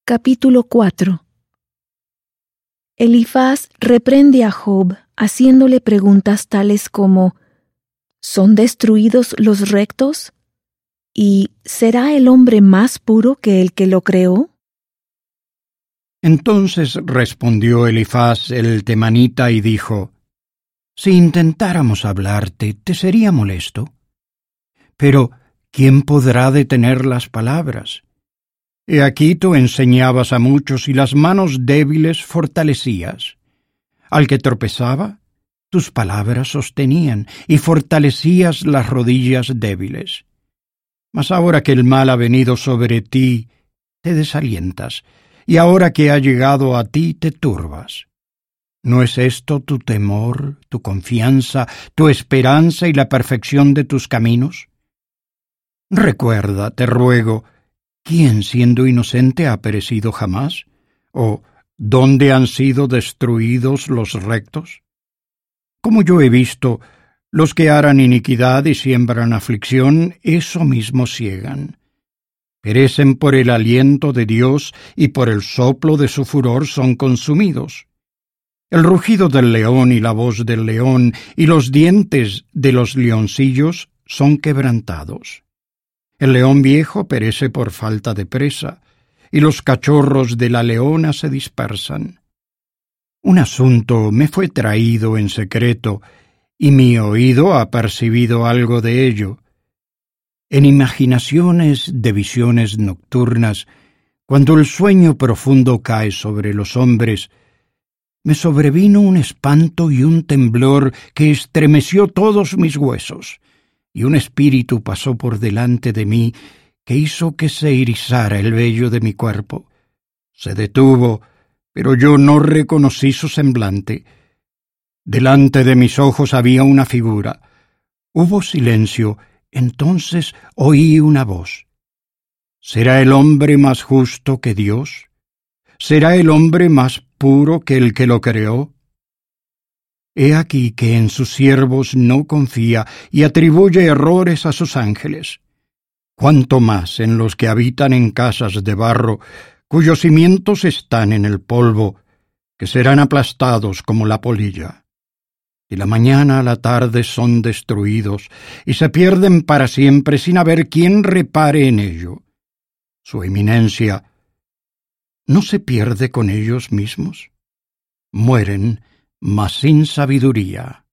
Capítulo 4. Elifaz reprende a Job, haciéndole preguntas tales como: ¿son destruidos los rectos? ¿Y será el hombre más puro que el que lo creó? Entonces respondió Elifaz el temanita y dijo: Si intentáramos hablarte, ¿te sería molesto? Pero ¿quién podrá detener las palabras? He aquí tú enseñabas a muchos y las manos débiles fortalecías. Al que tropezaba, tus palabras sostenían y fortalecías las rodillas débiles. Mas ahora que el mal ha venido sobre ti, te desalientas, y ahora que ha llegado a ti, te turbas. ¿No es esto tu temor, tu confianza, tu esperanza y la perfección de tus caminos? Recuerda, te ruego, ¿quién siendo inocente ha perecido jamás? ¿O dónde han sido destruidos los rectos? Como yo he visto, los que harán iniquidad y siembran aflicción, eso mismo ciegan. Perecen por el aliento de Dios y por el soplo de su furor son consumidos. El rugido del león y la voz del león y los dientes de los leoncillos son quebrantados. El león viejo perece por falta de presa, y los cachorros de la leona se dispersan. Un asunto me fue traído en secreto, y mi oído ha percibido algo de ello. En imaginaciones de visiones nocturnas, cuando el sueño profundo cae sobre los hombres, me sobrevino un espanto y un temblor que estremeció todos mis huesos, y un espíritu pasó por delante de mí que hizo que se erizara el vello de mi cuerpo. Se detuvo, pero yo no reconocí su semblante. Delante de mis ojos había una figura. Hubo silencio, entonces oí una voz. ¿Será el hombre más justo que Dios? ¿Será el hombre más puro que el que lo creó? He aquí que en sus siervos no confía y atribuye errores a sus ángeles. Cuánto más en los que habitan en casas de barro, cuyos cimientos están en el polvo, que serán aplastados como la polilla. De la mañana a la tarde son destruidos y se pierden para siempre sin haber quien repare en ello. Su eminencia ¿no se pierde con ellos mismos? Mueren, mas sin sabiduría.